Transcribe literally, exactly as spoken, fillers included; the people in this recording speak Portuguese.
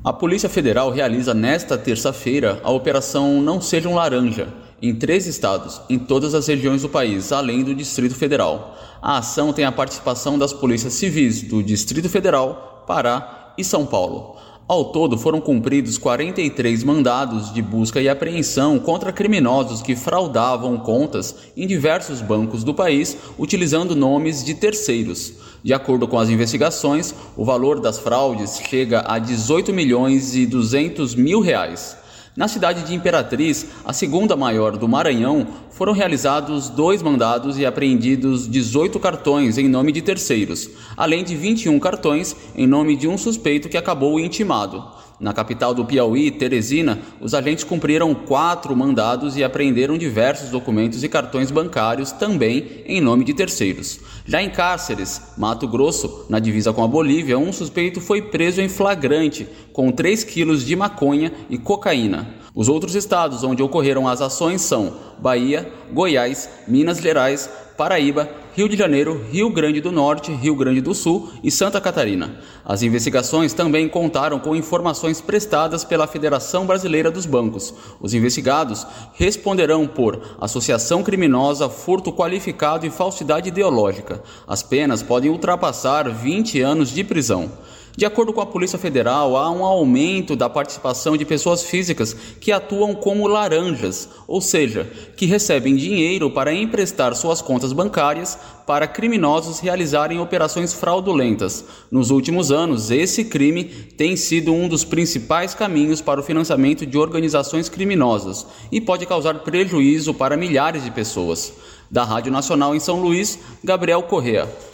A Polícia Federal realiza nesta terça-feira a Operação Não Seja um Laranja, em três estados, em todas as regiões do país, além do Distrito Federal. A ação tem a participação das polícias civis do Distrito Federal, Pará e São Paulo. Ao todo, foram cumpridos quarenta e três mandados de busca e apreensão contra criminosos que fraudavam contas em diversos bancos do país, utilizando nomes de terceiros. De acordo com as investigações, o valor das fraudes chega a dezoito milhões e duzentos mil reais. Na cidade de Imperatriz, a segunda maior do Maranhão, foram realizados dois mandados e apreendidos dezoito cartões em nome de terceiros, além de vinte e um cartões em nome de um suspeito que acabou intimado. Na capital do Piauí, Teresina, os agentes cumpriram quatro mandados e apreenderam diversos documentos e cartões bancários também em nome de terceiros. Já em Cáceres, Mato Grosso, na divisa com a Bolívia, um suspeito foi preso em flagrante com três quilos de maconha e cocaína. Os outros estados onde ocorreram as ações são Bahia, Goiás, Minas Gerais, Paraíba, Rio de Janeiro, Rio Grande do Norte, Rio Grande do Sul e Santa Catarina. As investigações também contaram com informações prestadas pela Federação Brasileira dos Bancos. Os investigados responderão por associação criminosa, furto qualificado e falsidade ideológica. As penas podem ultrapassar vinte anos de prisão. De acordo com a Polícia Federal, há um aumento da participação de pessoas físicas que atuam como laranjas, ou seja, que recebem dinheiro para emprestar suas contas bancárias para criminosos realizarem operações fraudulentas. Nos últimos anos, esse crime tem sido um dos principais caminhos para o financiamento de organizações criminosas e pode causar prejuízo para milhares de pessoas. Da Rádio Nacional em São Luís, Gabriel Correa.